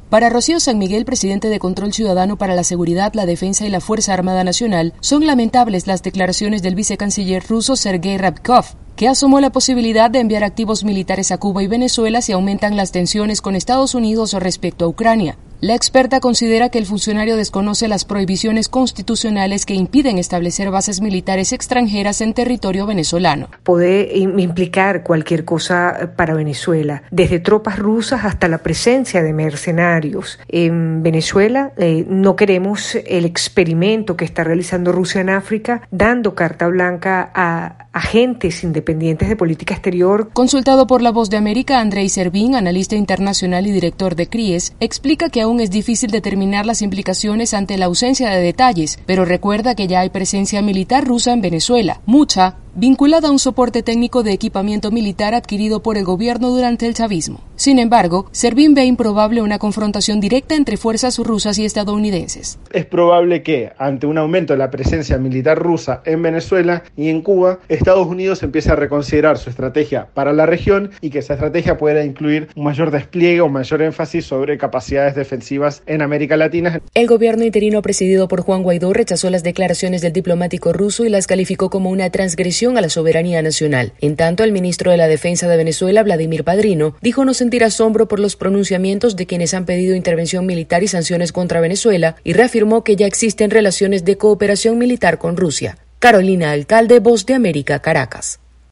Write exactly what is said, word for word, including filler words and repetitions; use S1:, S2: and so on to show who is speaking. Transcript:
S1: Para Rocío San Miguel, presidente de Control Ciudadano para la Seguridad, la Defensa y la Fuerza Armada Nacional, son lamentables las declaraciones del vicecanciller ruso Sergei Ryabkov, que asomó la posibilidad de enviar activos militares a Cuba y Venezuela si aumentan las tensiones con Estados Unidos respecto a Ucrania. La experta considera que el funcionario desconoce las prohibiciones constitucionales que impiden establecer bases militares extranjeras en territorio venezolano.
S2: Puede implicar cualquier cosa para Venezuela, desde tropas rusas hasta la presencia de mercenarios. En Venezuela eh, no queremos el experimento que está realizando Rusia en África, dando carta blanca a agentes independientes de política exterior.
S1: Consultado por La Voz de América, Andrei Servín, analista internacional y director de CRIES, explica que aún es difícil determinar las implicaciones ante la ausencia de detalles, pero recuerda que ya hay presencia militar rusa en Venezuela, mucha, vinculada a un soporte técnico de equipamiento militar adquirido por el gobierno durante el chavismo. Sin embargo, Servín ve improbable una confrontación directa entre fuerzas rusas y estadounidenses.
S3: Es probable que, ante un aumento de la presencia militar rusa en Venezuela y en Cuba, Estados Unidos empiece a reconsiderar su estrategia para la región y que esa estrategia pueda incluir un mayor despliegue o mayor énfasis sobre capacidades defensivas en América Latina.
S1: El gobierno interino presidido por Juan Guaidó rechazó las declaraciones del diplomático ruso y las calificó como una transgresión a la soberanía nacional. En tanto, el ministro de la Defensa de Venezuela, Vladimir Padrino, dijo no sentir asombro por los pronunciamientos de quienes han pedido intervención militar y sanciones contra Venezuela y reafirmó que ya existen relaciones de cooperación militar con Rusia. Carolina Alcalde, Voz de América, Caracas.